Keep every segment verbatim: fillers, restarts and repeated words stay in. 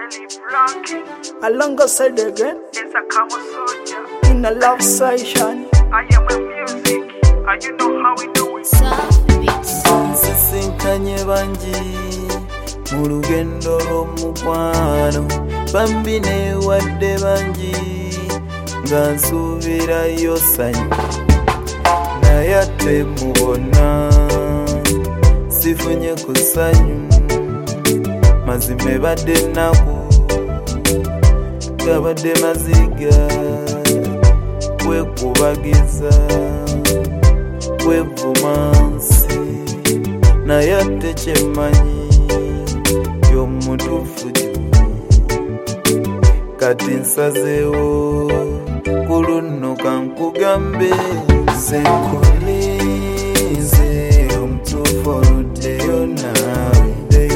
alongside again in a love session. I am a music, and you know how we do it. Nsisinkanye bangi mu lugendo lw'omukwano, bambi neewadde bangi nga nsuubirayo ssanyu, naye ate mubona sifunye ku ssanyu. Mazima ebadde ennaku gabadde maziga, kwekubagiza kwevuma nsi, naye ate kyemmanyi y'omutuufu gy'oli. Kati nsazeewo ku luno kankugambe, nze nkulize omutuufu oluddeyo naawe,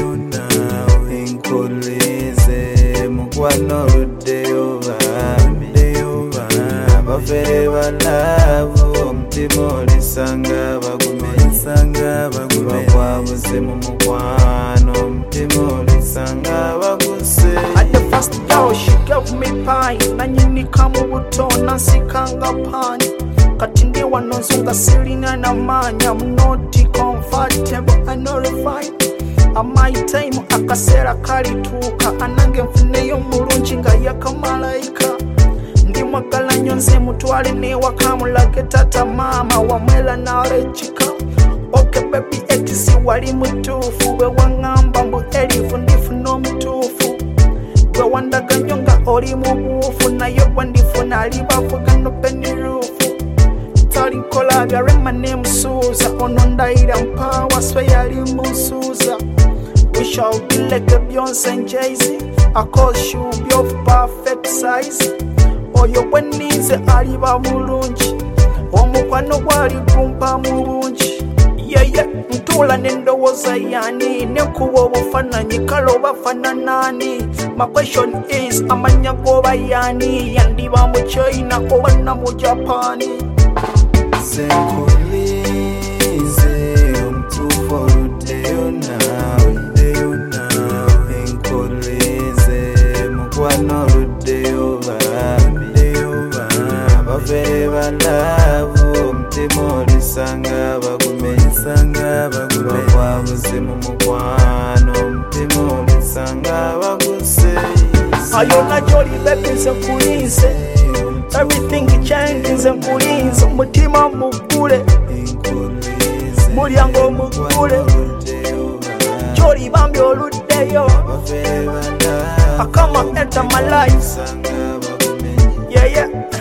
nkulize mukwano oluddeyo bambi, abafere balaavu omutima olisanga bagume, bakwabuze mu mukwano omutima olisanga baguse. At the first girl she gave me pie, nanyinika mu buto nansikanga pani, kati ndi wano nzunga sirina n'amaanyi. I'm not comfortable, I know refined. My time akaseera kalituuka, anange nfuneyo mulungi nga yakamalayika. Ndi mwagala nnyo nze mutwale n'ewaka mulage tata maama wamwera n'alejjika. Okay baby ekisi wali mutuufu, bwe waŋŋamba mbu erifu ndifuna omutuufu, bwe wandaga nnyo nga oli mu buufu, naye bwe ndifuna alibavuga no peniruufu. Talinkola bya rema n'emusuuza, ono ndayira mpaawa swe yali munsuuza. We shall be like a Beyonce and Jay-Z. I call you be of perfect size. Oyo bwenize aliba mulungi, omukwano gwali gumpa mulungi. Yeye ntula n'endowooza yani, nekuba obufaananyi kale obafaananani. My question is amanya goba yani, yandiba mu China oba na mu Japani. Nkulize omutuufu oluddeyo naawe, mukwano oluddeyo bambi, abafere balaavu omutima olisanga bagume, bakwabuze mu mukwano omutima olisanga baguse. Ayona gy'oli baby nze nkulize, everything change nze nkulize. Omutima mugule, mulyango mugule, gy'oli bambi oluddeyo. I come and enter my life. Yeah, yeah.